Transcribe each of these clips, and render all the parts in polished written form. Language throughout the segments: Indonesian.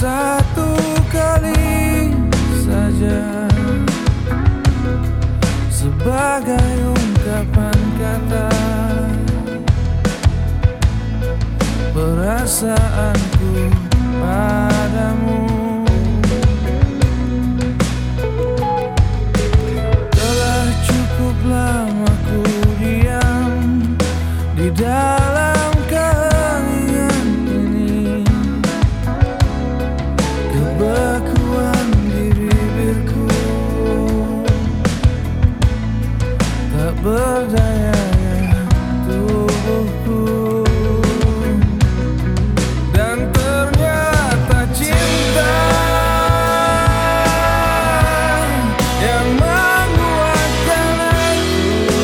satu kali saja sebagai ungkapan kata perasaanku padamu. Telah cukup lama ku diam di dalam keheningan ini, kebekuan di bibirku tak berdaya tubuhku. Dan ternyata cinta yang menguatkan aku.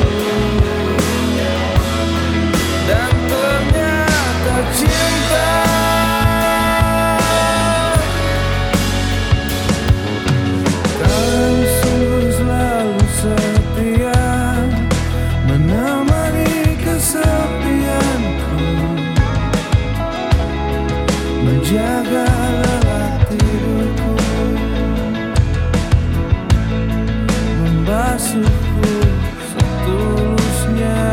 Dan ternyata cinta kau sungguh selalu setia menemani kesepianku, menjaga lelah tidurku, membasuhku setulusnya,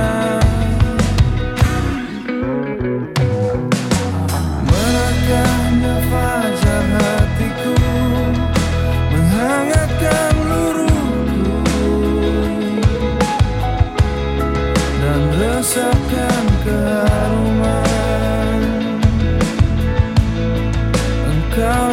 merekahnya fajar hatiku, menghangatkan luruhku, dan resapkan keharuman engkau